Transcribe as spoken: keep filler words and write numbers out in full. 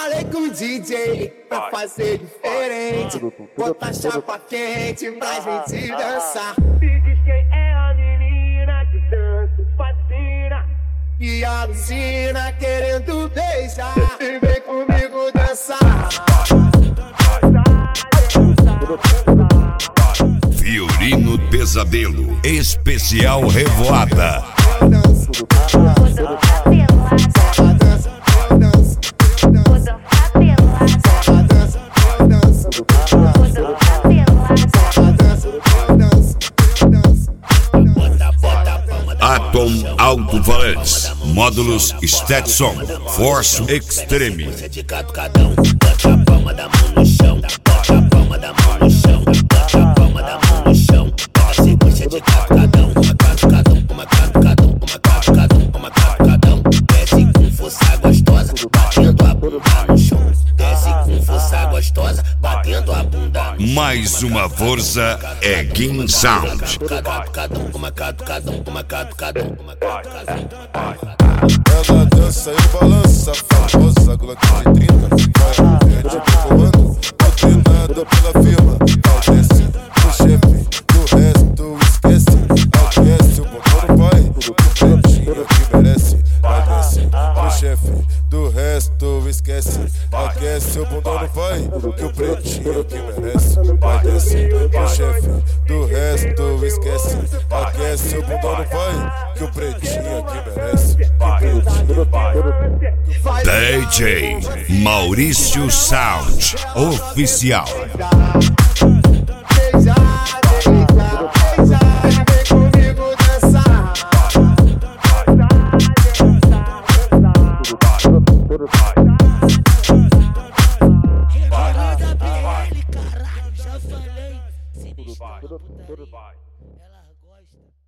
Falei com o D J pra fazer diferente, botar chapa quente pra gente dançar. Me diz quem é a menina que dança fascina E alucina querendo beijar, e vem comigo dançar. Fiorino Pesadelo, especial Revoada. Eu danço, eu danço, eu danço, eu danço, eu danço, eu danço, eu danço, eu danço. Atom Alto-Falantes, módulos Stetson, Force Extreme. De catucadão, bota a palma da mão no chão, bota a palma da mão no chão, bota a palma da mão no chão. Bota sequência de catucadão, uma catucadão, uma catucadão, uma catucadão, uma catucadão. Desce com força gostosa, batendo a bunda no chão. Desce com força gostosa, batendo a bunda no chão. Mais uma força é Game Sound. Catucadão, uma catucadão, uma catucadão, uma catucadão. Ela dança e balança, famosa Glock de trinta. Vai, gente, pro comando, doutrinada pela firma. Vai, desce pro chefe, do resto esquece. Aquece o botão do pai, o pretinho que merece. Vai, desce pro chefe, do resto esquece. Aquece o bundão do pai, que o pretinho que merece. Vai, desce pro chefe, do resto esquece. Aquece o bundão do pai, que o pretinho que merece. D J Maurício Sound Oficial. Beijar, beijar, beijar, vem comigo dançar. Recolhe da P L, caralho, já falei. Se mexer na putaria, ela gosta.